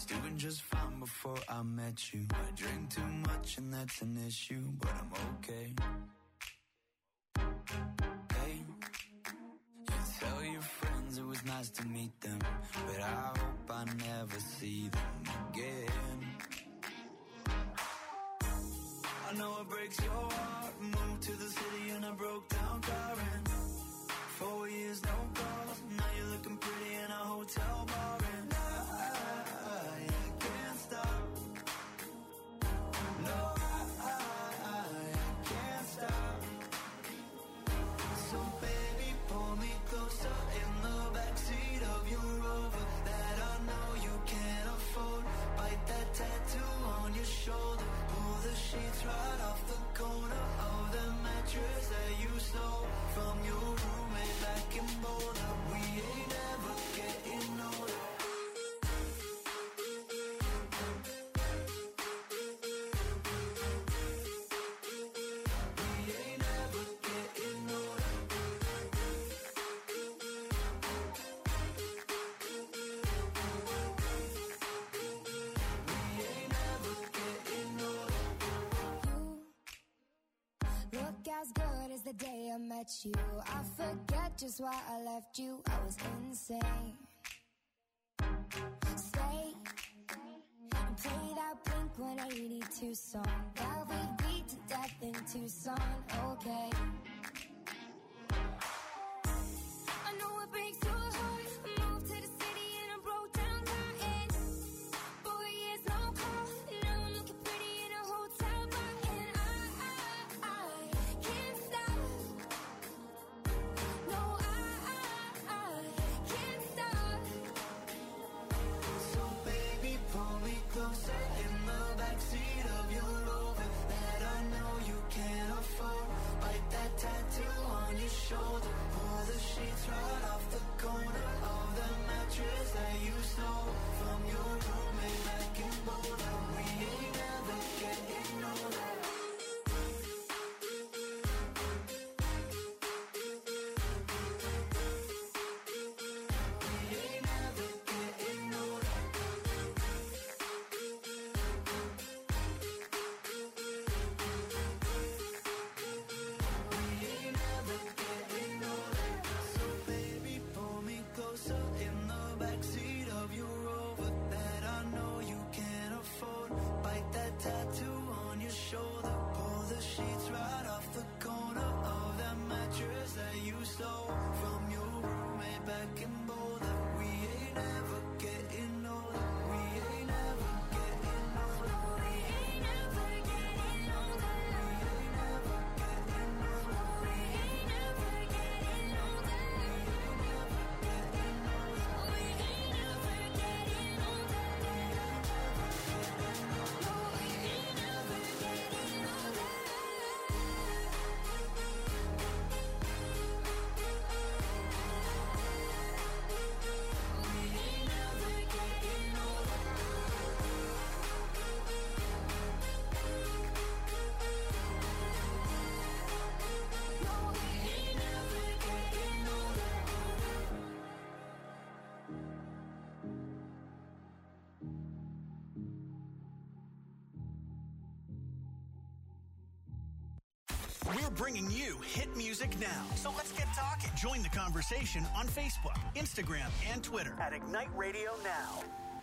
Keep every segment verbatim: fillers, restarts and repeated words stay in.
doing just fine before I met you. I drink too much and that's an issue, but I'm okay. Hey, you tell your friends it was nice to meet them, but I hope I never see them again. I know it breaks your heart. Moved to the city in a broke down car and four years no calls. Now you're looking pretty in a hotel bar and I, I, I can't stop. No, I, I, I can't stop. So baby, pull me closer in the backseat of your Rover that I know you can't afford. Bite that tattoo on your shoulder. Pull the sheets right off the corner of the mattress that you stole from your roommate back in Boulder. We ain't ever getting older. We ain't ever getting older. We ain't ever getting older. You look as good as the day I met you. I forget just why I left you. I was insane. Stay and play that Blink one eighty-two song that we beat to death in Tucson. Okay, I know it breaks your heart. Moved to the city and I broke down crying. Four years no call. Now I'm looking pretty in a hotel bar and I, I, I can't stop. No, I, I, I can't stop. So baby, pull me closer in the backseat of your Rover that I know you can't afford. Bite that tattoo on your shoulder. Pull the sheets right off the corner of the mattress that you stole from your roommate back in Boulder. We ain't never getting older. We ain't never getting older. We ain't never getting older. So baby, pull me closer in the backseat of your Rover that I know you can't afford. Bite that tattoo on your shoulder. Pull the sheets right off the corner of that mattress that you stole from your roommate back in Boulder. We ain't ever getting older. We ain't ever getting older. We ain't never getting older. We ain't ever getting older. We ain't never getting older. We ain't never getting older. No, we ain't never getting older. We ain't never getting older. No, we ain't never getting older. We're bringing you hit music now. So let's get talking. Join the conversation on Facebook, Instagram, and Twitter at Ignite Radio Now.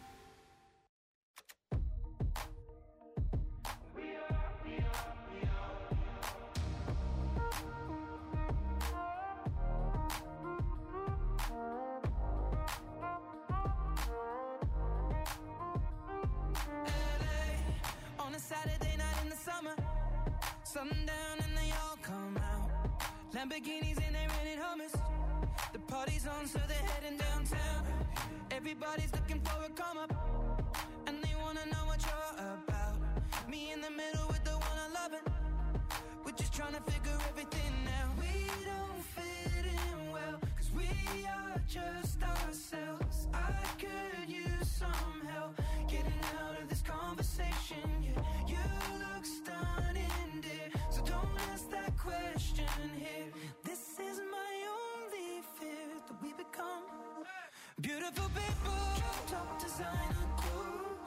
On a Saturday night in the summer, sundown and they all come out. Lamborghinis and they rented Hummers. The party's on, so they're heading downtown. Everybody's looking for a come up, and they wanna know what you're about. Me in the middle with the one I love it. We're just trying to figure everything out. We don't fit in well, cause we are just ourselves. I could use some help getting out of this conversation. Yeah, you look stunning, dear, so don't ask that question here. This is my only fear, that we become beautiful people, top designer clothes.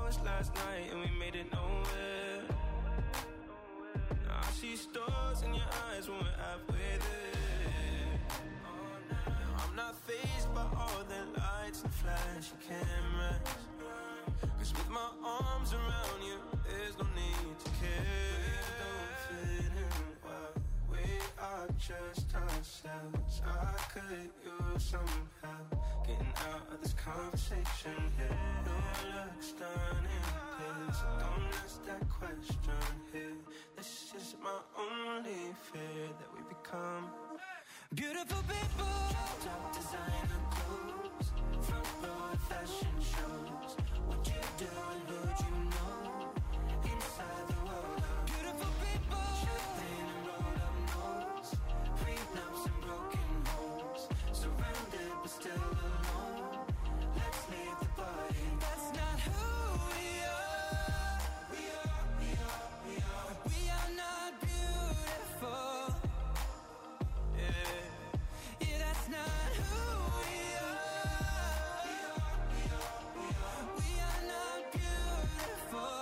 hours last night and we made it nowhere. Now I see stars in your eyes when we're halfway there. Now I'm not fazed by all the lights and flashy cameras, 'cause with my arms around you, there's no need to care. Don't fit in well, we are just ourselves. I could use some help getting out of this conversation here. Your looks stunning, please don't ask that question here. This is my only fear, that we become beautiful people. Top designer clothes, front row fashion shows. What you do and who you know inside the world of beautiful people. Champagne and rolled up nose, prenups and broken homes. Surrounded but still alone. Let's leave the party. That's not who we are. We are, we are, we are. We are not beautiful. Yeah, yeah, that's not who we are. We are, we are, we are. We are not beautiful.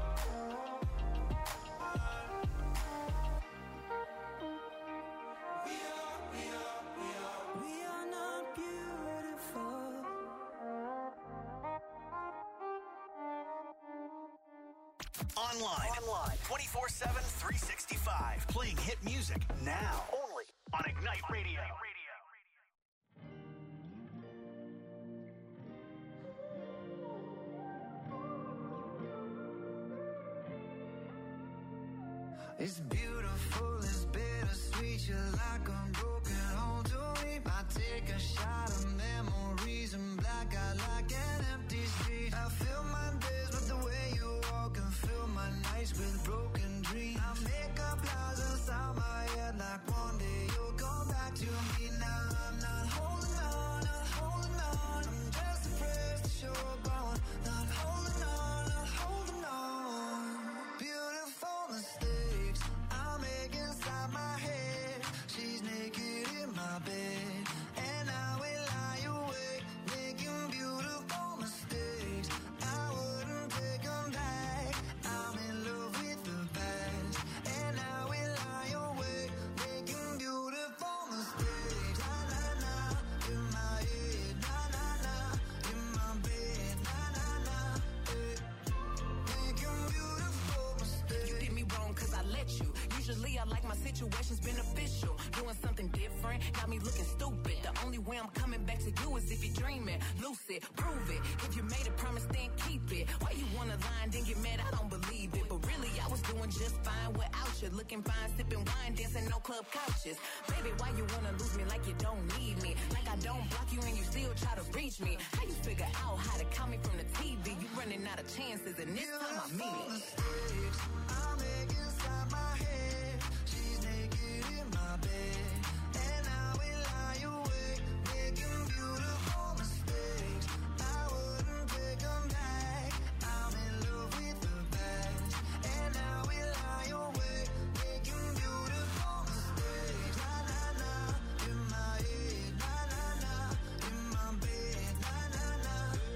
We are, we are, we are. We are not beautiful. Online. Online. twenty-four seven, three sixty-five. Playing hit music now. Only on Ignite Radio. It's beautiful, it's bittersweet. You're like a broken home to me. I take a shot of memories and black out like an empty street. I fill my days with the way you walk and fill my nights with broken dreams. I make up lies inside my head like one day you'll come back to me. Now I'm not holding on, not holding on. I'm just afraid that you're gone. Not holding on, not holding on. Beautiful mistakes I make inside my head. She's naked in my bed, and I will lie awake, making beautiful mistakes. I wouldn't take them back. I'm in love with the past, and I will lie awake, making beautiful mistakes. Na na na, in my head. Na na na, in my bed. Na na na, eh. Making beautiful mistakes. You did me wrong cause I let you. Usually I like my situations beneficial. Doing something different, got me looking stupid. The only way I'm coming back to you is if you're dreaming. Lucid, prove it. If you made a promise, then keep it. Why you wanna lie and then get mad? I don't believe it. But really, I was doing just fine without you. Looking fine, sipping wine, dancing no club couches. Baby, why you wanna lose me like you don't need me? Like I don't block you and you still try to reach me. How you figure out how to call me from the T V? You running out of chances and this time I mean it. Mistakes I make inside my head. She's naked in my bed, and I will lie awake, making beautiful mistakes. I wouldn't take them back. I'm in love with the past, and I will lie awake, making beautiful mistakes. Na na na, in my head. Na na na, in my bed. Na na na,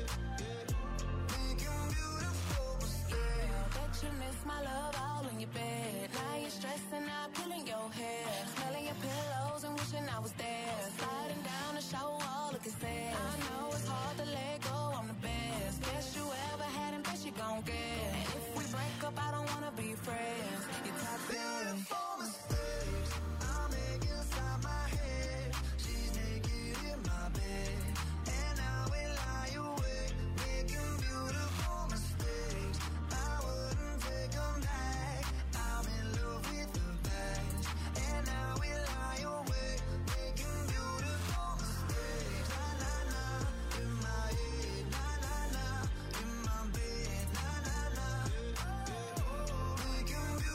making beautiful mistakes. Bet you miss my love all in your bed. Now you're stressing out, pulling your hair, smelling your pillows and wishing I was there. Sliding down the shower wall, looking sad. I know it's hard to let go, I'm the best. Best you ever had and best you gon' get. And if we break up, I don't wanna be friends. You're top Beautiful mistakes I make inside my head. She's naked in my bed, and I will lie awake, making beautiful mistakes. I wouldn't take them back. I'm in love with the past, and I will lie awake, making beautiful mistakes. Na na na, in my head. Na na na, in my bed. Na na na, making beautiful mistakes.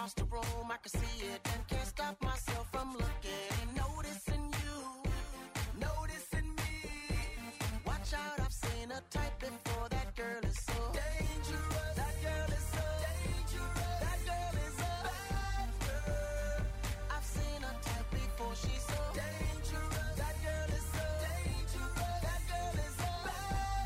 across the room, I can see it and can't stop myself from looking. Noticing you, noticing me. Watch out, I've seen a type before. That girl is so dangerous. That girl is so dangerous. That girl is a bad girl. I've seen a type before. She's so dangerous. That girl is so dangerous. That girl is a bad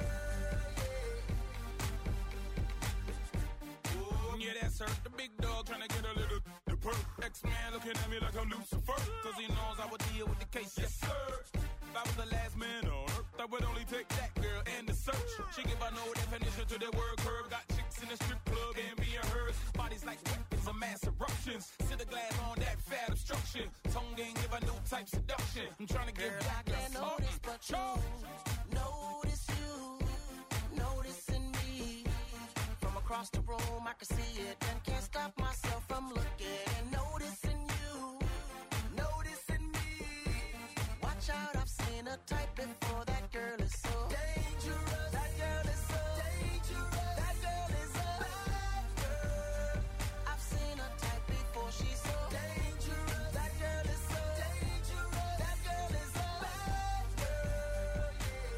girl. Ooh, yeah, that's her. The big dog trying to get a little the perk. X-Man looking at me like I'm Lucifer. Cause he knows I would deal with the case. Yes, sir. If I was the last man on earth, I would only take that girl and the search. She give her no definition to the word curve. Got chicks in the strip club and being hers. Bodies like weapons of mass eruptions. Sit a glass on that fat obstruction. Tongue game give a new type seduction. I'm trying to give Girl, that I can't girl notice but you. Notice you, noticing me. From across the room, I can see it and can't stop myself from looking. Noticing you, noticing me. Watch out, I've seen a type before. That girl is so dangerous. That girl is so dangerous. That girl is a bad girl. I've seen a type before. She's so dangerous. That girl is so dangerous. That girl is a bad girl.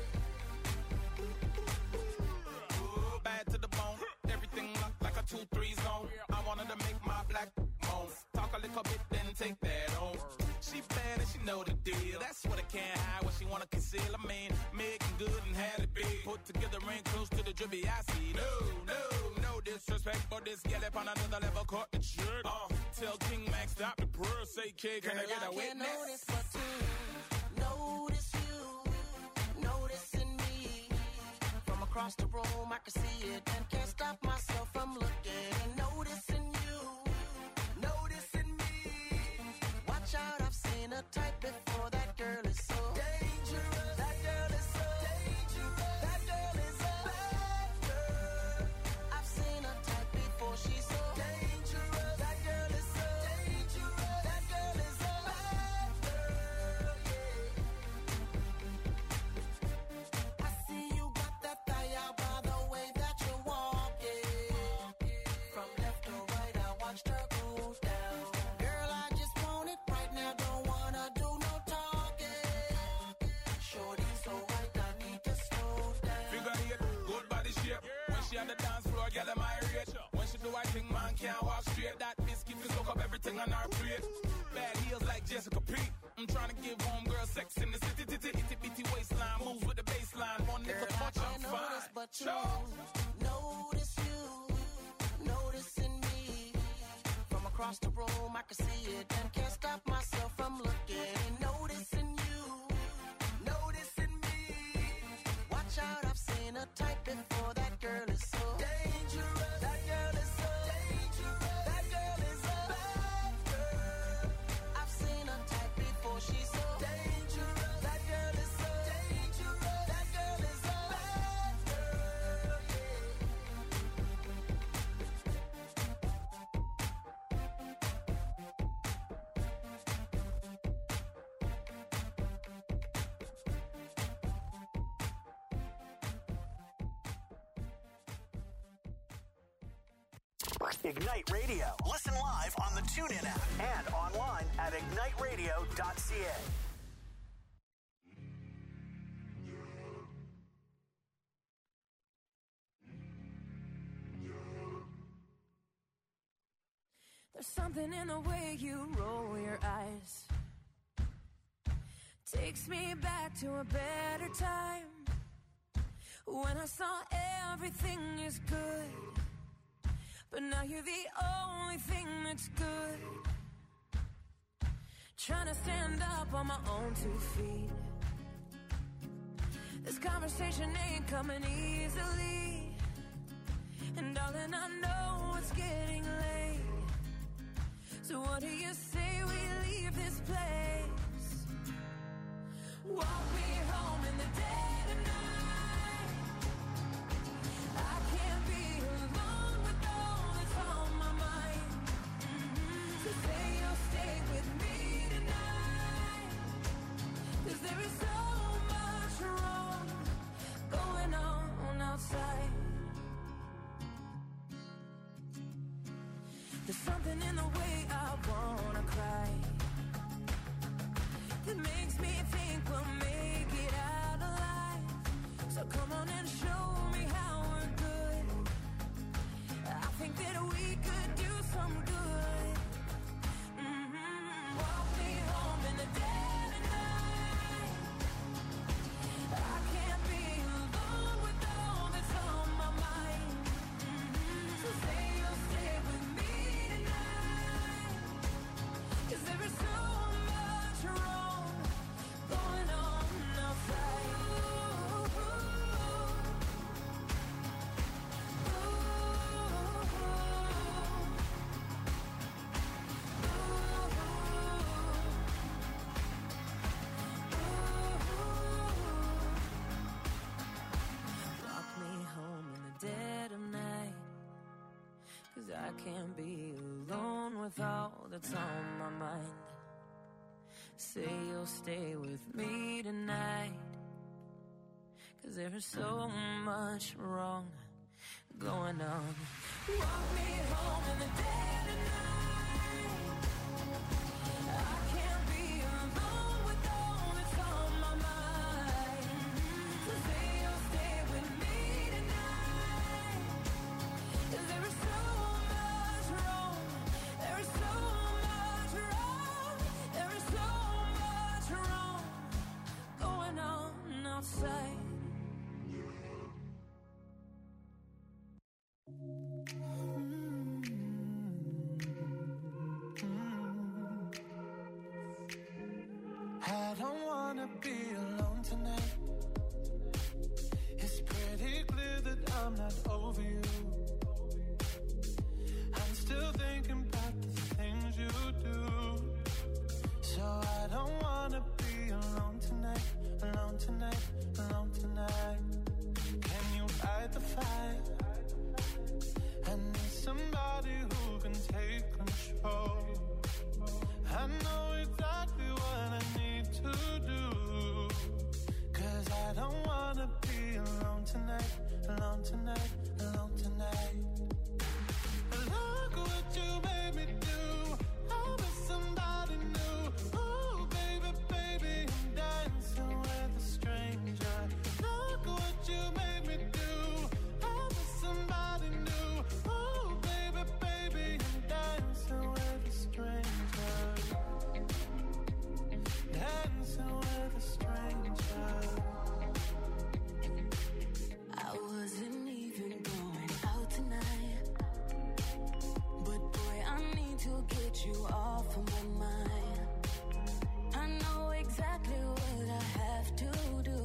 Ooh, bad to the bone. Everything look like a two three zone. I wanted to make my black moan. Talk a little bit, then take that on. She bad and she know the deal. That's what I can't hide, what she wanna conceal. I mean, making good and had it big. Put together ring close to the drippy I see. No, no, no disrespect, but this gal up on another level caught the trick. Uh, tell King Max stop the purr, say kid, can Girl, I get a I can't witness? notice but you. Notice you, noticing me. From across the room, I can see it and can't stop myself from looking. Noticing you, noticing me. Watch out, I've seen a type before. That girl is so dangerous. That girl is so dangerous. That girl is a bad girl. I've seen a type before. She's so dangerous. That girl is so dangerous. That girl is a bad girl. Yeah. I see you got that thigh out by the way that you're walking. From left to right, I watched her go down. Girl, I just want it right now. Don't wanna do no talking. Shorty so right, I need to slow down. Figure eight, good body shape. When she on the dance floor, girl, am I rich? When she do I think man can't walk straight. That biscuit will soak up everything on her plate. Bad heels like Jessica Pete. I'm trying to give home girl sex in the city, titty, itty bitty waistline. Moves with the baseline. One Girl, nigga I touch, I'm can't notice fine. but you. Sure. Notice you, noticing me. From across the room, I can see it and can't stop myself from looking. Noticing you, noticing me. Watch out, I've seen a type before. That girl is so dangerous. That girl is so dangerous. That girl is a bad girl. I've seen a type before. She's so dangerous. That girl is so dangerous. That girl is a bad girl. Ignite Radio. Listen live on the TuneIn app and online at ignite radio dot c a. There's something in the way you roll your eyes. Takes me back to a better time. When I saw everything is good. But now you're the only thing that's good. Trying to stand up on my own two feet. This conversation ain't coming easily. And darling, I know it's getting late. So what do you say we leave this place? Walk me home in the dead of night. I can't be alone with all that's on my mind. Mm-hmm. So say you'll stay with me tonight. 'Cause there is so much wrong going on outside. There's something in the way I wanna cry that makes me think we'll make it out alive. So come on and show me how we're good. I think that we could do some good. Mm-hmm. Walk me home in the dead of night. I can't be alone with all that's on my mind. Mm-hmm. So say you'll stay with me tonight. 'Cause there is so much wrong going on outside. Ooh, ooh, Walk me home in the dead of night. 'Cause I can't be alone with all that's on my mind. Say you'll stay with me tonight. 'Cause there is so much wrong going on. Walk me home in the dead of night. I can't be alone with all that's on my mind. So say you'll stay with me tonight. 'Cause there is so much wrong. There is so much wrong. There is so much wrong going on outside. I don't wanna be alone tonight. It's pretty clear that I'm not over you. I'm still thinking about the things you do. So I don't wanna be alone tonight, alone tonight, alone tonight. Can you fight the fire? I need somebody who can take control. I know exactly what I need to do. 'Cause I don't wanna be alone tonight, alone tonight, alone tonight. Look what you made me do. I was somebody new. Ooh, baby, baby, I'm dancing with a stranger. Look what you made me do. I was somebody new. Ooh, baby, baby, I'm dancing with a stranger. Dancing with a stranger. I wasn't even going out tonight, but boy, I need to get you off of my mind. I know exactly what I have to do.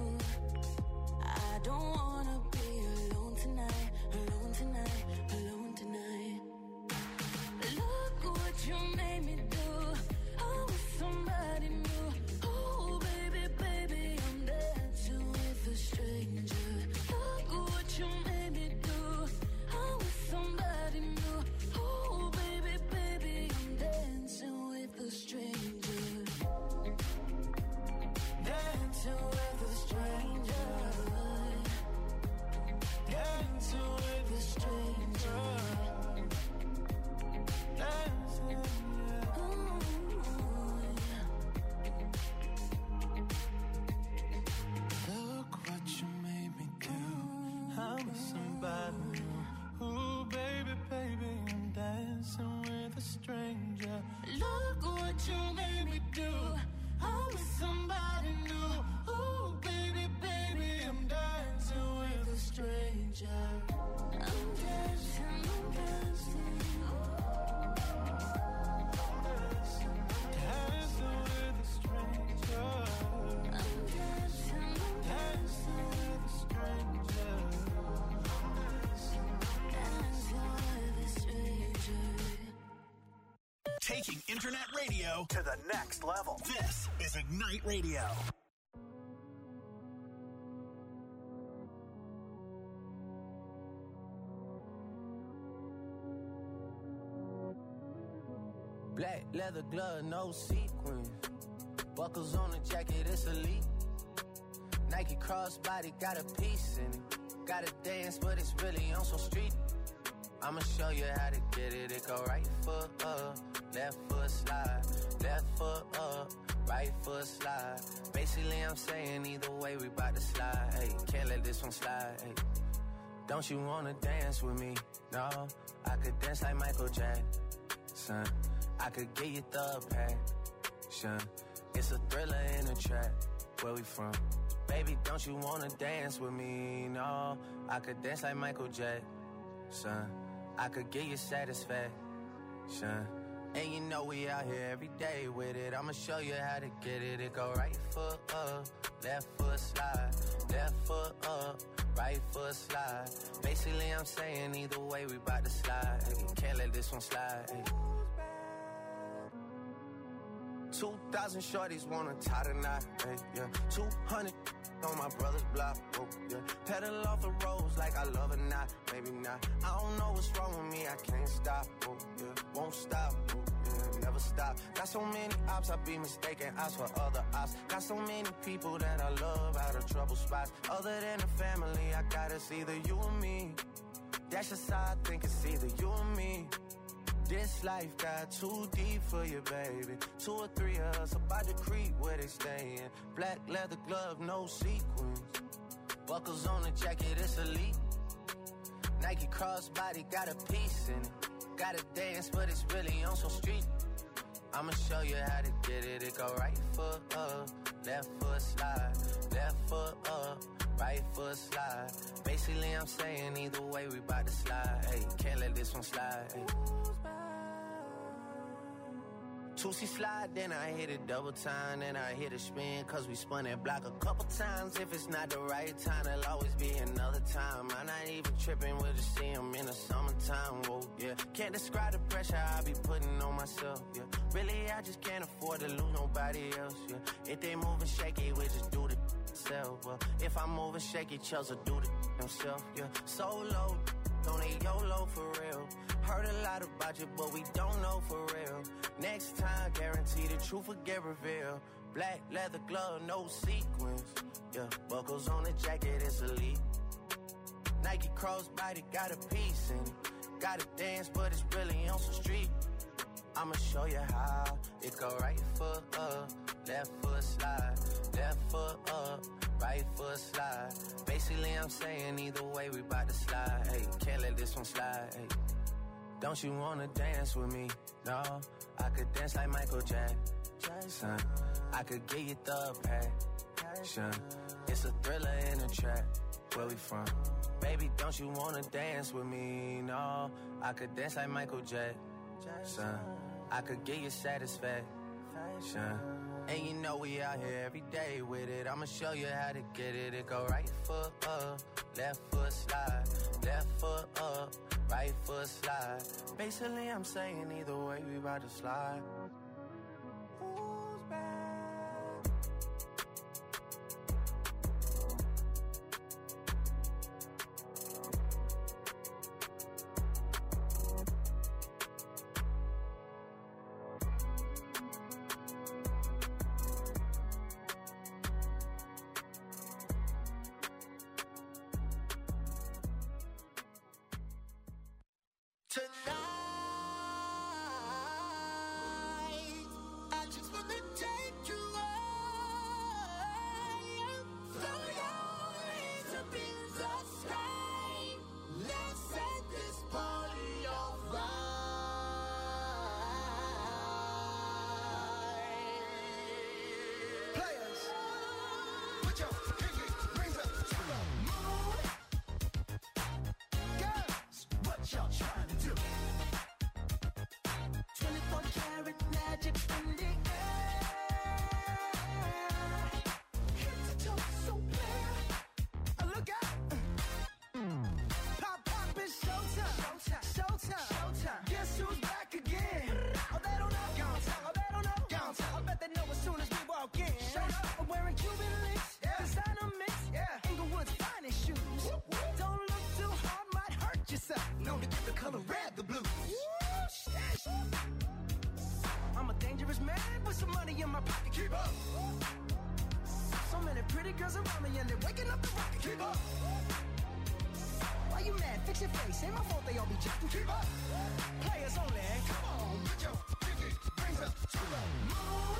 I don't wanna be alone tonight, alone tonight, alone tonight. Look what you made me do. I was somebody new. Oh, baby, baby, I'm dancing with a stranger. Look what you made me do. I was somebody new. Oh, baby, baby, I'm dancing with a stranger. Dancing with a stranger. Dancing with a stranger. Dancing, yeah. Look what you made me do. I'm somebody new. Ooh, baby, baby, I'm dancing with a stranger. Look what you made me do. I'm somebody new. Ooh, baby, baby, I'm dancing with a stranger. I'm dancing, I'm dancing. Dancing with a stranger. I'm dancing, I'm Dancing with a stranger. dancing with a stranger. Taking internet radio to the next level. This is Ignite Radio. Black leather glove, no sequins. Buckles on the jacket, it's elite. Nike crossbody, got a piece in it. Gotta dance, but it's really on some street. I'ma show you how to get it, it go right foot up, right foot slide. Basically, I'm saying either way, we bout to slide. Hey, can't let this one slide. Hey, don't you wanna dance with me? No, I could dance like Michael Jackson. I could get you the passion. It's a thriller in a trap. Where we from? Baby, don't you wanna dance with me? No, I could dance like Michael Jackson. I could get you satisfaction. And you know we out here every day with it. I'ma show you how to get it. It go right foot up, left foot slide. Left foot up, right foot slide. Basically, I'm saying either way, we bout to slide. Hey, can't let this one slide. Hey. Two thousand shorties wanna tie the knot. Hey, yeah. Two hundred on my brother's block. Oh, yeah. Pedal off the roads like I love it, not. Maybe not. I don't know what's wrong with me. I can't stop. Oh, yeah. Won't stop. Oh, yeah. Never stop. Got so many ops, I be mistaken ops for other ops. Got so many people that I love out of trouble spots. Other than the family, I got it's either you or me. That's just how I think it's either you or me. This life got too deep for you, baby. Two or three of us about to creep where they stayin'. Black leather glove, no sequins. Buckles on the jacket, it's elite. Nike crossbody got a piece in it. Gotta dance, but it's really on some street. I'ma show you how to get it. It go right foot up, left foot slide. Left foot up, right foot slide. Basically, I'm saying either way, we bout to slide. Hey, can't let this one slide. Hey. two C slide, then I hit it double time, then I hit a spin, cause we spun that block a couple times. If it's not the right time, there'll always be another time. I'm not even tripping, we'll just see him in the summertime, whoa, yeah. Can't describe the pressure I be putting on myself, yeah. Really, I just can't afford to lose nobody else, yeah. If they moving shaky, we just do the self, well. If I'm moving shaky, Chelsea do the himself, yeah. Solo, don't need YOLO for real. Heard a lot about you, but we don't know for real. Next time, guarantee the truth will get revealed. Black leather glove, no sequins. Yeah, buckles on the jacket, it's elite. Nike crossbody got a piece in it. Gotta dance, but it's really on some street. I'ma show you how. It go right foot up, left foot slide. Left foot up, right foot slide. Basically, I'm saying either way, we bout to slide. Hey, can't let this one slide. Hey. Don't you wanna dance with me? No, I could dance like Michael Jackson. I could get you the passion. It's a thriller in a trap. Where we from? Baby, don't you wanna dance with me? No, I could dance like Michael Jackson. I could get you satisfaction. And you know we out here every day with it. I'ma show you how to get it. It go right foot up, left foot slide. Left foot up, right foot slide. Basically, I'm saying either way, we about to slide. Who's back? So many pretty girls around me and they're waking up the rocket. Keep up. Why you mad? Fix your face. Ain't my fault they all be jacking. Keep up. Players only. Come on, put your pinky rings up to the moon.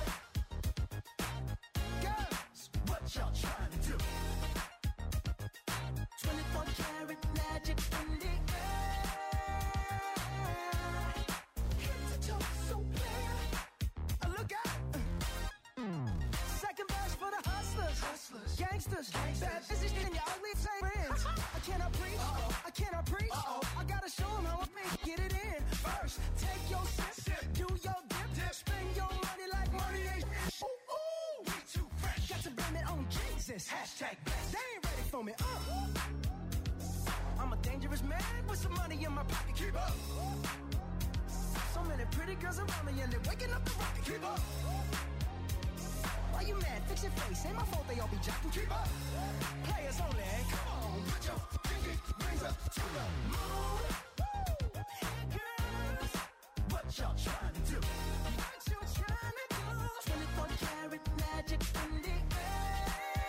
gangsters. Bad bitches and your ugly same friends. I cannot preach, I cannot preach. I gotta show them how I make, get it in. First, take your sip, do your dip, spend your money like money ain't shit. Ooh, ooh, we too fresh. Got to blame it on Jesus. Hashtag blessed. They ain't ready for me. Uh. I'm a dangerous man with some money in my pocket. Keep up. So many pretty girls around me and they're waking up the rocket. Keep up. Why you mad? Fix your face. Ain't my fault they all be jocking. Keep up. Players only. Come on, put your pinky rings up to the moon. Woo. Girls, what y'all trying to do? What you trying to do? twenty-four karat magic in the air.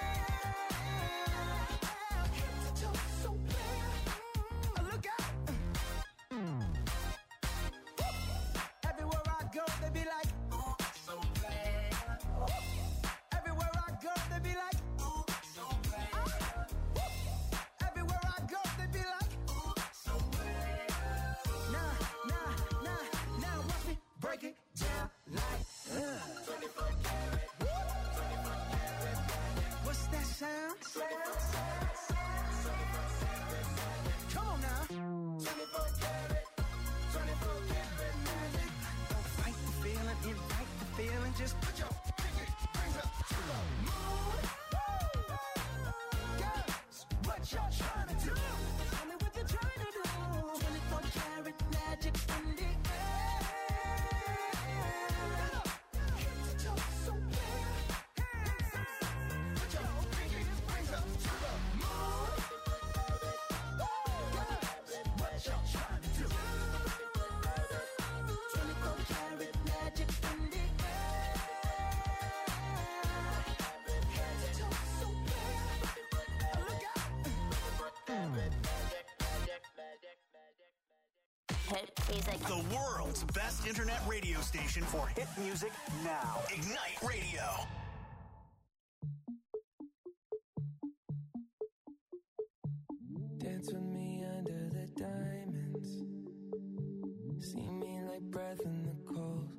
Head to toe, so clear. Mm, look out. Mm. Everywhere I go, they be like, oh, so glad. Everywhere I go, they be like, oh, so glad. Everywhere I go, they be like, oh, so glad. Nah, nah, nah, now watch me break it down like, uh. twenty-four karat, twenty-four karat. What's that sound? Sound, sound, sound. Come on now. twenty-four karat, twenty-four karat magic. Don't fight the feeling, invite the feeling. Just put your pinky rings up to the moon. Girls, what y'all trying to do? Tell me what you're trying to do. twenty-four karat magic in the air. Head to toe, so clear. Put your pinky rings up to the moon. Girls, what y'all trying to do? twenty-four karat magic in the air. Head to toe, so clear. Look out. Hit music. The world's best internet radio station for hit music now. Ignite Radio. Dance with me under the diamonds. See me like breath in the cold.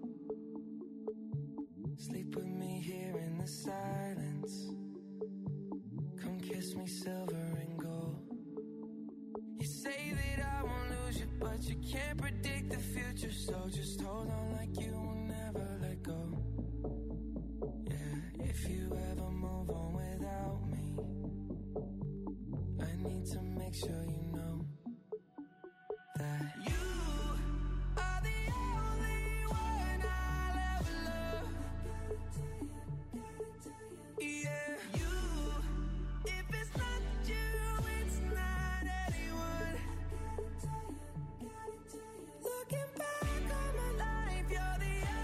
Sleep with me here in the silence. Come kiss me silver and gold. You say that I won't lose you, but you can't predict the future. So just hold on like you will never let go. Yeah, if you ever move on without me, I need to make sure you know that you are the only one I'll ever love. Yeah, you. If it's not you, it's not anyone. Looking back on my life, you're the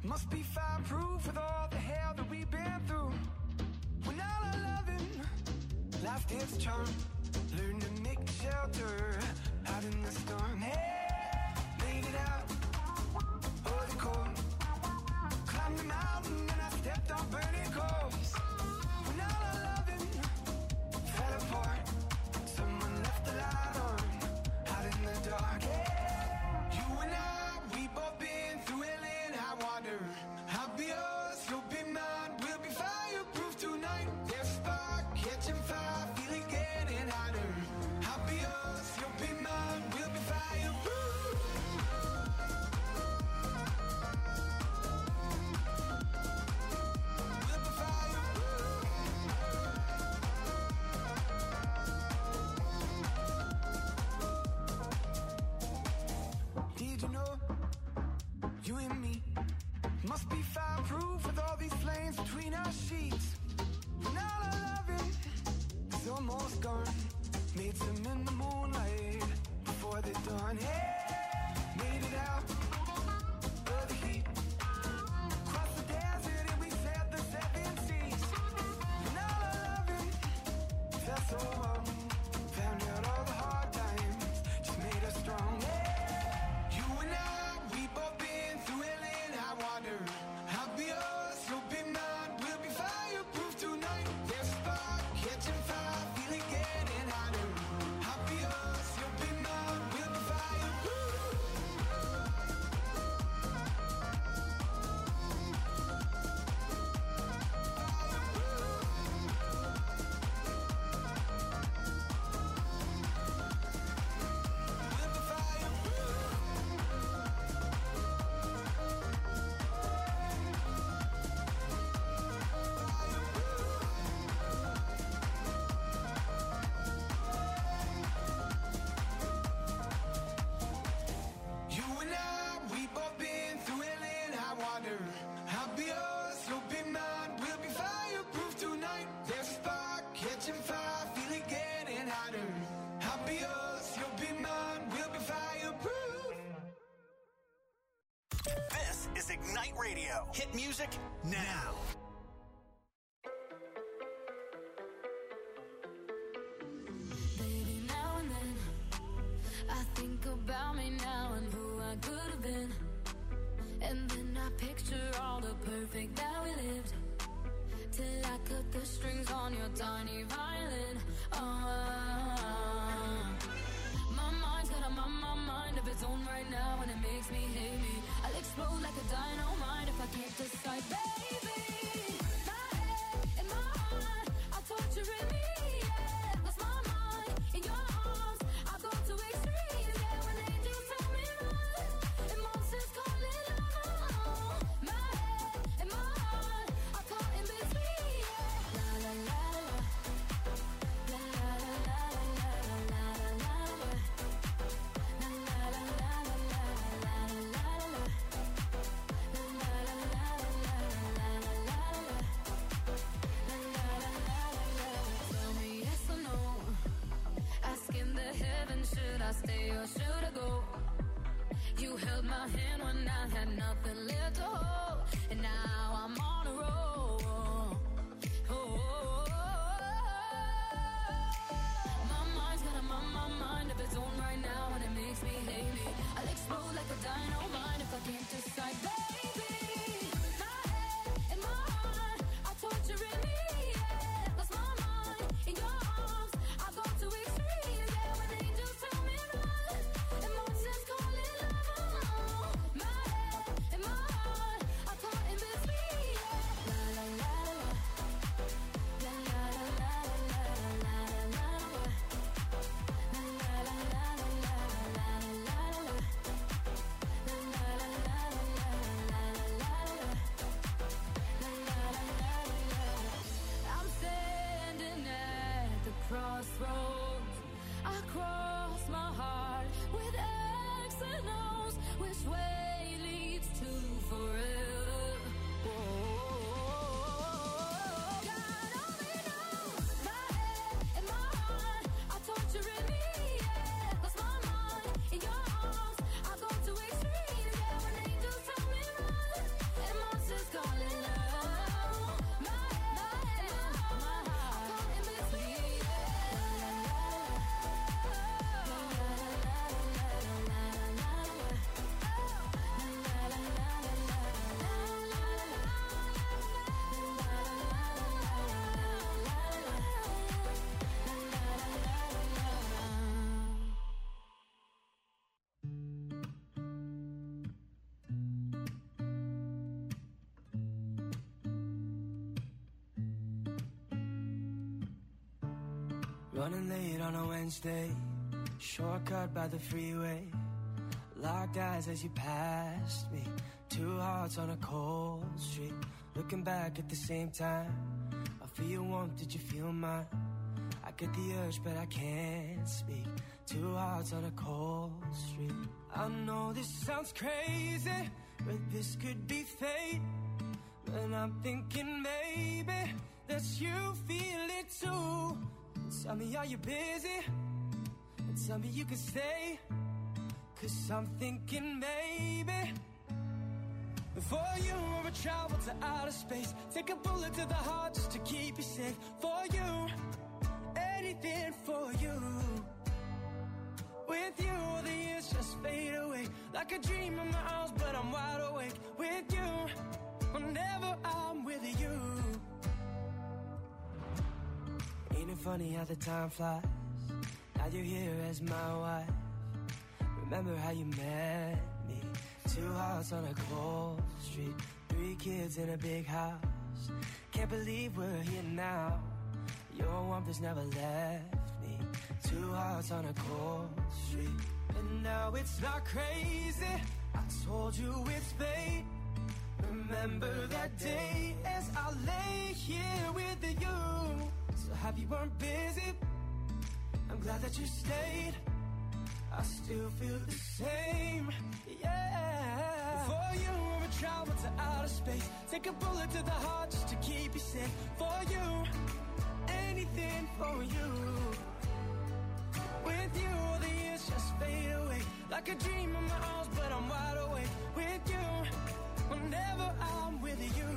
Must be fireproof with all the hell that we've been through. When all our loving lost its charm, learn to make shelter out in the storm. Hey, made it out, oh the cold. Climbed the mountain and I stepped on burning coals. When all our loving fell apart, someone left the light on out in the dark. Hey, you and I, we both been through hell and high water. I'll be yours, you'll be mine. We'll be fireproof tonight. There's a spark catching fire, feeling getting hotter. I'll be yours, you'll be mine. We'll be fireproof. We'll be fireproof. Did you know you and me must be fireproof with all these flames between our sheets? When all our loving is almost gone, made some in the moonlight before the dawn. Hey, made it out of the heat, crossed the desert and we sailed the seven seas. When all our loving felt so warm, found out all the hard times just made us strong. Hey, you and I, we both been through hell and high water. I'll be yours, you'll be mine. We'll be fireproof tonight. There's a spark catching fire, feeling getting hotter. I'll be yours, you'll be mine. We'll be fireproof. We'll be fireproof. You and I, we both been through hell and high water. I'll be yours, you'll be mine. We'll be fireproof tonight. There's a spark catching fire, feeling getting hotter. I'll be yours, you'll be mine. We'll be fireproof. This is Ignite Radio. Hit music now. Baby, now and then I think about me now and who I could have been. And then I picture all the perfect that we lived, till I cut the strings on your tiny violin. Oh, my mind's got a my, my mind of its own right now, and it makes me hate me. I'll explode like a dynamite if I can't decide, baby. My head and my heart are torturing me. Yeah, lost my mind in your arms. I go to extremes. Yeah, when angels tell me run, and monsters call it love. My head and my heart are caught in between. Yeah, la la la la, la la la la la la la la la, la la la la la la la la la. Tell me yes or no. Asking the heavens, should I stay or should I go? You held my hand when I had nothing left to hold, and now I'm on a roll. Oh, oh, oh. My mind's got a my, my mind of its own right now, and it makes me hate me. I'll explode like a dynamite if I can't decide, baby. My head and my heart are torturing me. Yeah, lost my mind in your arms. I go to extremes. Yeah, when angels tell me run, and monsters call it love. My head and my heart are caught in between. Yeah, la la la la, la la la la la la la la, la la la la la la la la la. Running late on a Wednesday, shortcut by the freeway. Locked eyes as you passed me. Two hearts on a cold street. Looking back at the same time. I feel your warmth, did you feel mine? I get the urge, but I can't speak. Two hearts on a cold street. I know this sounds crazy, but this could be fate. And I'm thinking maybe that you feel it too. Tell me, are you busy? And tell me you can stay. Cause I'm thinking maybe for you I would travel to outer space. Take a bullet to the heart just to keep you safe. For you, anything for you. With you, the years just fade away. Like a dream in my arms, but I'm wide awake. With you, whenever I'm with you. Ain't it funny how the time flies? Now you're here as my wife. Remember how you met me? Two hearts on a cold street. Three kids in a big house. Can't believe we're here now. Your warmth has never left me. Two hearts on a cold street. And now it's not crazy. I told you it's fate. Remember that day as I lay here with you. So happy you weren't busy. I'm glad that you stayed. I still feel the same, yeah. For you, I would travel to outer space. Take a bullet to the heart just to keep you safe. For you, anything for you. With you, the years just fade away. Like a dream in my arms, but I'm wide awake. With you, whenever I'm with you.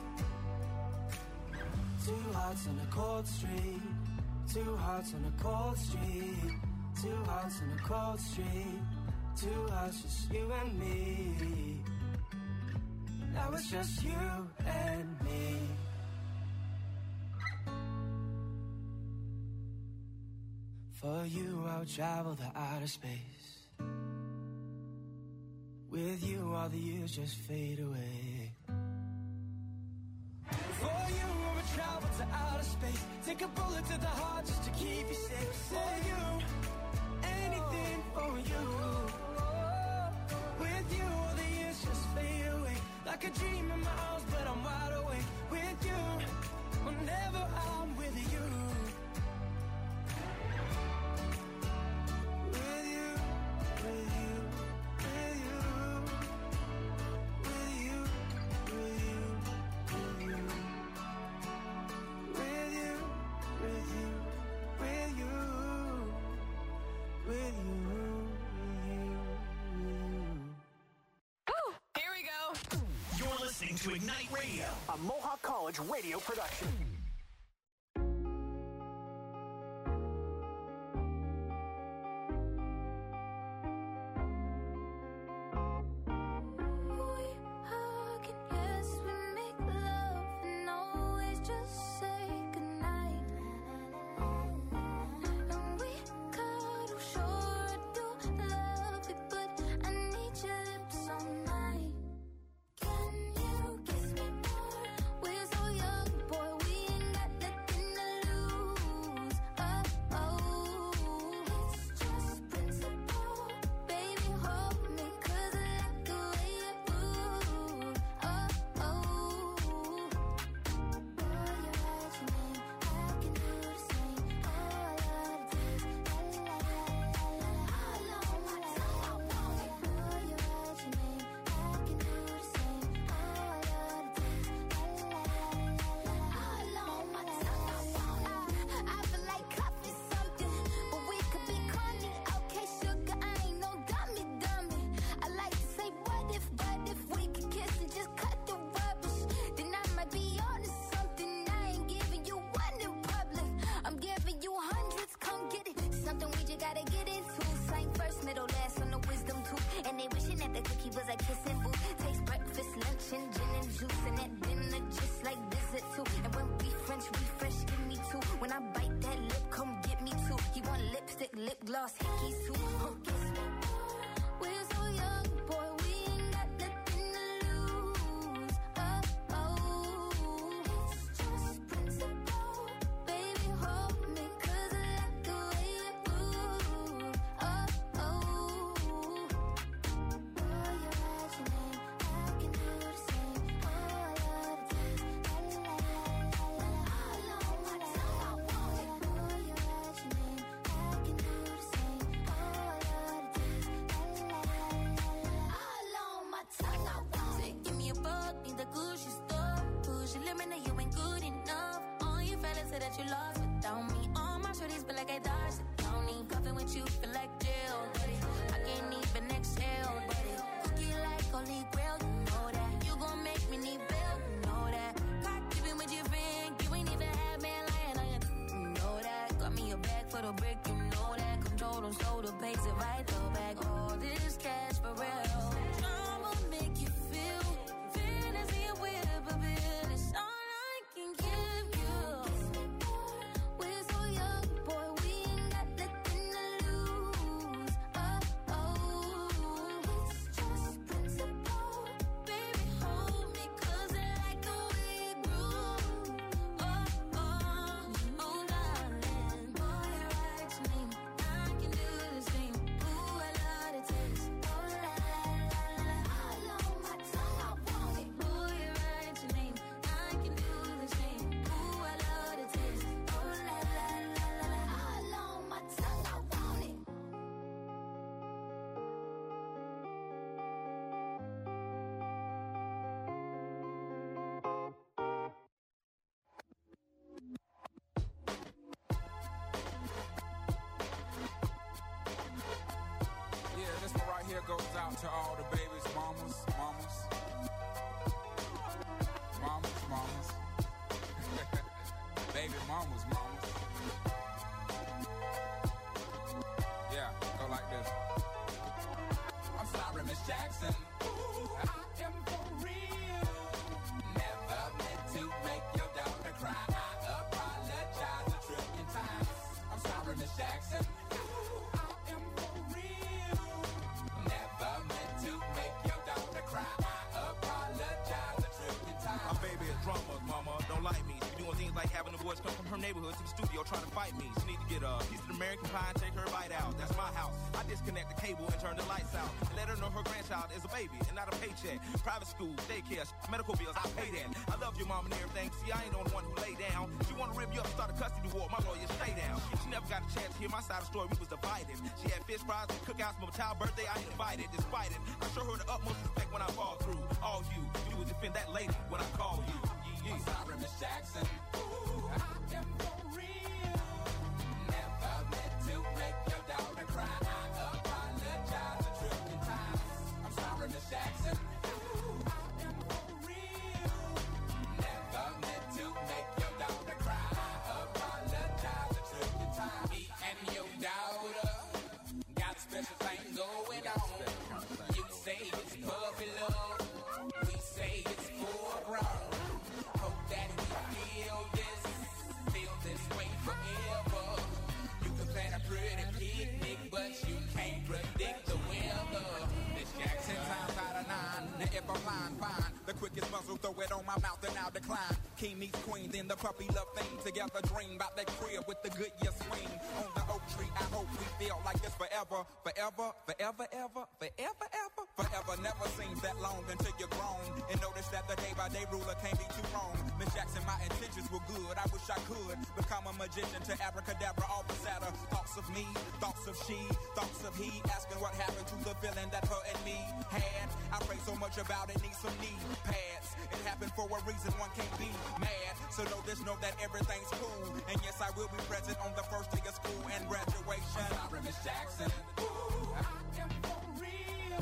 Two hearts on a cold street. Two hearts on a cold street. Two hearts on a cold street. Two hearts, just you and me. Now it's just you and me. For you, I'll travel the outer space. With you, all the years just fade away. For you, I would travel to outer space. Take a bullet to the heart just to keep you safe. For you, anything for you. With you, all the years just fade away. Like a dream in my arms, but I'm wide awake. With you, whenever I'm with you. With you, with you, with you. With you, with you, with you. With you, with you, with you. With you, with you. Ooh, here we go. You're listening to Ignite Radio, a Mohawk College radio production. Lip gloss, hickeys too. Oh, guess what? We're so young, boy, we ain't got nothing to lose. Oh, oh, it's just principle. Baby, hold me, cause I like say that you lost without me. All my shorties feel like I dodged the county. Cuffing with you feel like jail, buddy. I can't even exhale, buddy. Cookie like holy grail, you know that. You gon' make me need bail, you know that. Caught keeping with your friend, you ain't even had man lying on you, you know that. Got me a bag for the brick, you know that. Control them, slow the pace, if I throw back all this cash for real. I'ma make you feel fantasy and whip a bit. It's all I can give you. We're so young, boy, we ain't got nothing to lose. Oh, oh, it's just principle. Baby, hold me, 'cause I like the way you groove. Oh, oh, oh, darling, boy, write your name. I can do the same. Ooh, I love the taste. Oh, la, la, la, la, all on my tongue, I want it. Boy, write your name. I can do the same. Ooh, I love the taste. Oh, la, la, la, la, la, all on my tongue, I want it. Yeah, this one right here goes out to all the babies, mamas, mamas, mamas, mamas, baby mamas, mamas. Yeah, go like this. I'm sorry, Miss Jackson. Ooh, I am for real. Never meant to make your daughter cry. I apologize a trillion times. I'm sorry, Miss Jackson. Ooh, I am for real. Never meant to make your daughter cry. I apologize a trillion times. My baby is drama, mama. Don't like me. She doing things like having the boys come from her neighborhood to the studio trying to fight me. She need to get a piece of American pie and take her bite out. That's my house. I disconnect the cable and turn the lights out. Let her know her grandchild is a baby and not a paycheck. Private school, daycare, medical bills, I pay that. I love your mom and everything. See, I ain't the only one who lay down. She wanna rip you up, start a custody war. My lawyer, stay down. She never got a chance to hear my side of the story. We was divided. She had fish fries and cookouts for my child's birthday. I ain't invited, despite it. I show her the utmost respect when I fall through. All you, you would defend that lady when I call you. Yeah, I'm sorry, Miss Jackson. Ooh, I am for real. Never meant to make your daughter cry. I apologize a trillion times. I'm sorry, Miss Jackson. Ooh, I am for real. Never meant to make your daughter cry. I apologize a trillion times. Me and your daughter got a special thing going on. You say it's puppy love. We say it's full grown. Hope that we feel this, feel this way forever. You can plan a pretty picnic, but you can't predict the weather. Miss Jackson, times out of nine. Now if I'm lying, fine. The quickest muzzle, throw it on my mouth and I'll decline. King meets queen, then the puppy love thing. Together dream about that crib with the good year swing. On the oak tree, I hope we feel like this forever. Forever, forever, ever, forever, ever. Forever never seems that long until you're grown. And notice that the day by day ruler can't be too wrong. Miss Jackson, my intentions were good. I wish I could become a magician to abracadabra, all the sadder. Thoughts of me, thoughts of she, thoughts of he. Asking what happened to the feeling that her and me had. I pray so much about it, need some knee pads. It happened for a reason, one can't be mad. So know this, know that everything's cool. And yes, I will be present on the first day of school and graduation. I'm sorry, Miss Jackson. Ooh, I am for real.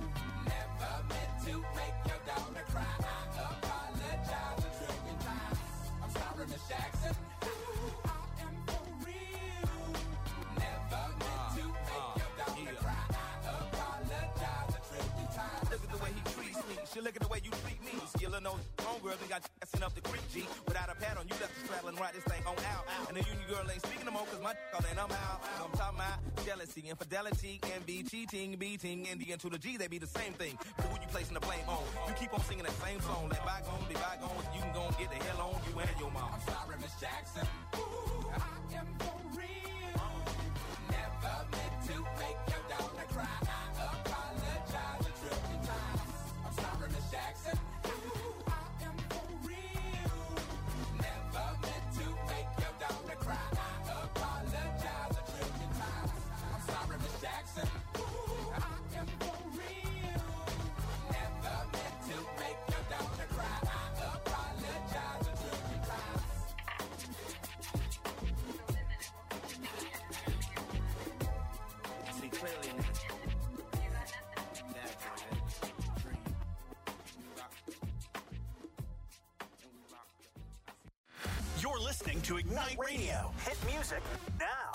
Never meant to make your daughter cry. I apologize a trillion times. I'm sorry, Miss Jackson. Ooh, I am for real. Never meant to make your daughter cry. I apologize a trillion times. Look at the way he treats me. She look at the way you treat me. Skillin' those homegirls and got sent up the creek, G. Without a pad on, you left the straddle and ride this thing on out. And the union girl ain't speaking no more, cause my all and I'm out. So I'm talking about jealousy, infidelity, and be cheating, beating, and the N to the G, they be the same thing. But who you placing the blame on? You keep on singing that same song. Let bygones be bygones. You can go and get the hell on you and your mom. I'm sorry, Miss Jackson. Ooh, I am for real. Never meant to make your daughter cry. I apologize a trillion times. I'm sorry, Miss Jackson. Ooh, I am for real. Never meant to make your daughter cry. I apologize a trillion times. I'm sorry, Miss Jackson. Ooh, I am for real. Never meant to make your daughter cry. I apologize a trillion times. listening to Ignite Radio. Hit music now.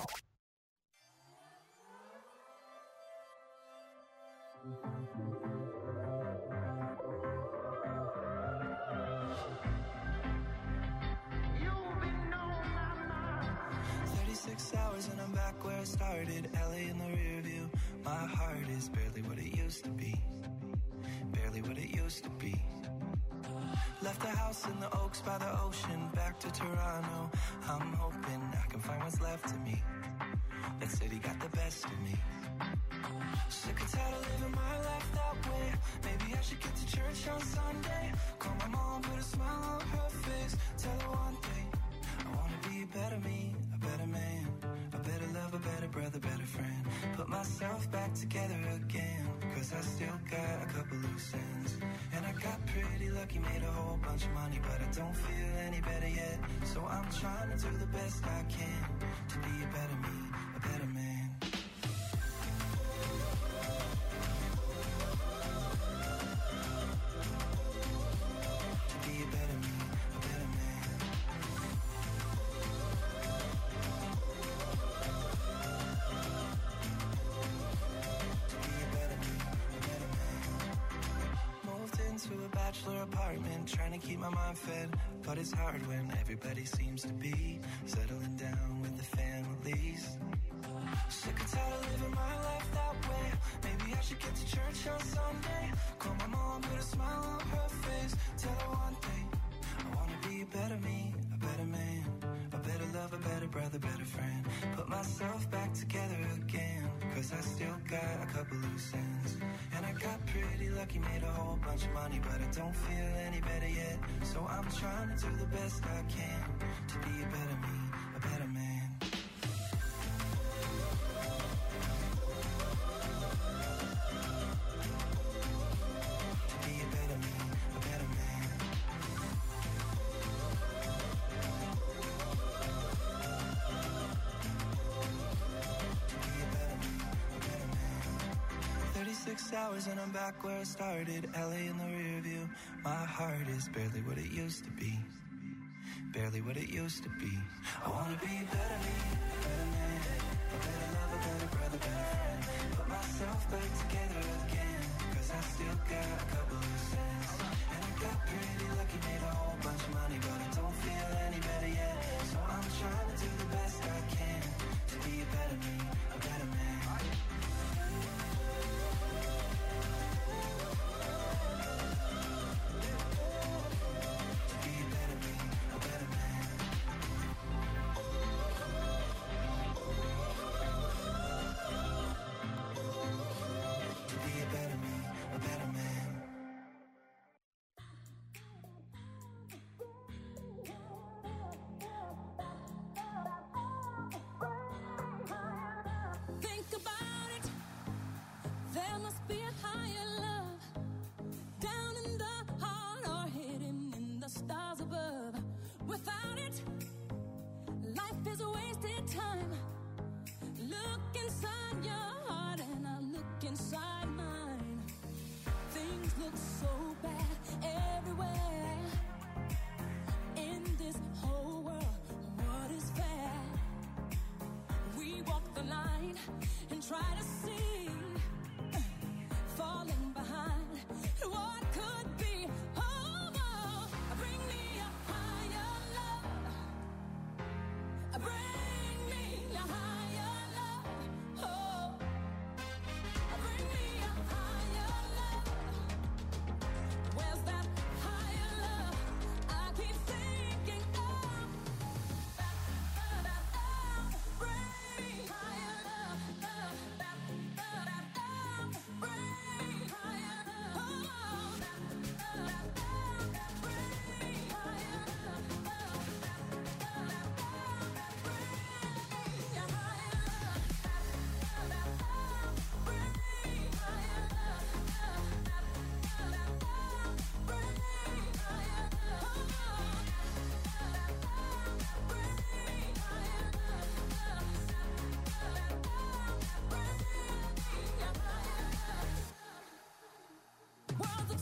thirty-six hours and I'm back where I started. L A in the rear view. My heart is barely what it used to be. Barely what it used to be. Left the house in the Oaks by the ocean. Back to Toronto. I'm hoping I can find what's left of me. That city got the best of me. Sick and tired of living my life that way. Maybe I should get to church on Sunday. Call my mom, put a smile on her face. Tell her one thing. I wanna be a better me, a better man, a better lover, better brother, better friend. Put myself back together again, cause I still got a couple loose ends. And I got pretty lucky, made a whole bunch of money, but I don't feel any better yet. So I'm trying to do the best I can to be a better me, a better man. Bachelor apartment, trying to keep my mind fed, but it's hard when everybody seems to be settling down with the families. Sick and tired of living my life that way. Maybe I should get to church on Sunday. Call my mom, put a smile on her face. Tell her one thing. I wanna be a better me, a better man, a better lover, better brother, better friend. Put myself back together again, cause I still got a couple loose ends. And I got pretty lucky, made a whole bunch of money, but I don't feel any better yet. So I'm trying to do the best I can to be a better me, a better man. Six hours and I'm back where I started. L A in the rear view. My heart is barely what it used to be. Barely what it used to be. I wanna be a better me, a better man, a better lover, better brother, better friend. Put myself back together again, cause I still got a couple of cents. And I got pretty lucky, made a whole bunch of money, but I don't feel any better yet. So I'm trying to do the best I can to be a better me, a better man.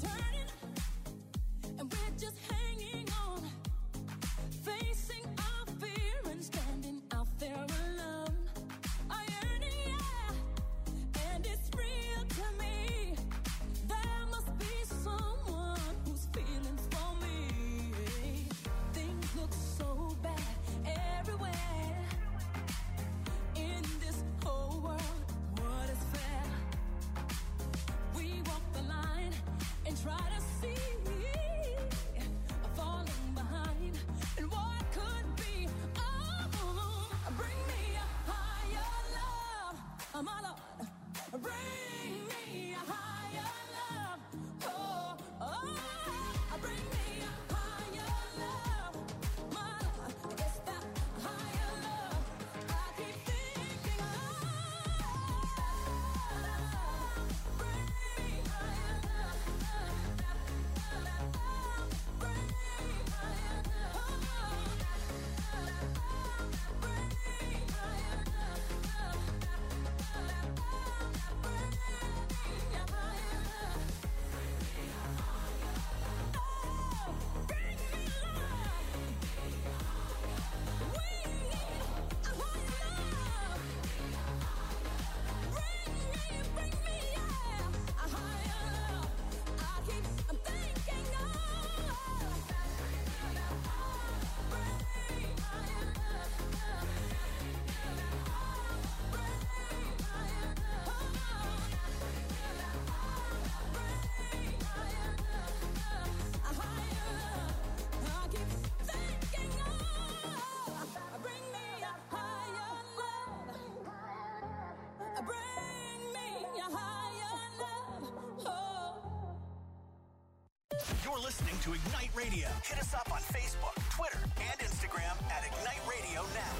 Turning, and we're just hanging on, facing our You're listening to Ignite Radio. Hit us up on Facebook, Twitter, and Instagram at Ignite Radio Now.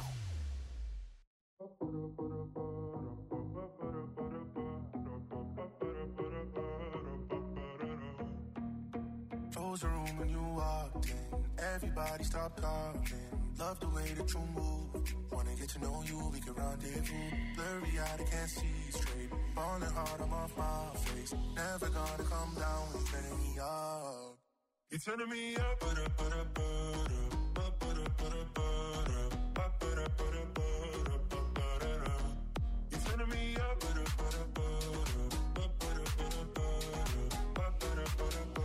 Close the room when you walked in. Everybody stop talking. Love the way that you move. Wanna get to know you, we can rendezvous. Blurry eyed, I can't see straight. Falling hard, I'm off my face. Never gonna come down when you're turning me up. You're turning me up, but up, but up, but up, but up, but up, but up, but up, but up. You're turning me up, but up, but up, but up, but up, but up, but up, but up.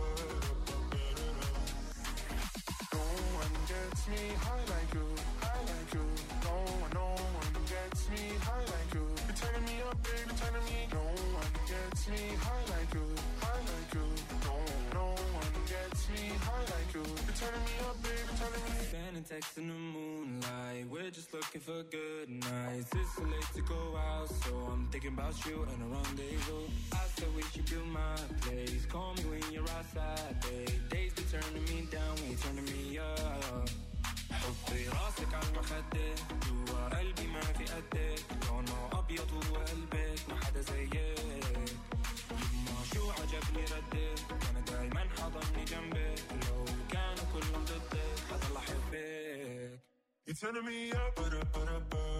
No one gets me high like you, high like you. No one, no one gets me high like you. You're turning me up, baby, turning me. No one gets me high like you, high like you. No, no one gets me high like you. You're turning me up, baby, turning me. Sending texts in the moonlight. We're just looking for good nights. It's so late to go out, so I'm thinking about you and a rendezvous. I said we should build my place. Call me when you're outside, babe. Days be turning me down, when you're turning me up. حطي راسك على المخدة جوا قلبي ما في قدك لونه أبيض وقلبك ما حدا زيك يما شو عجبني ردك أنا دايما حضني جنبك لو كانوا كلهم ضدك حضل أحبك. You're turning me up, but up, but up, but up.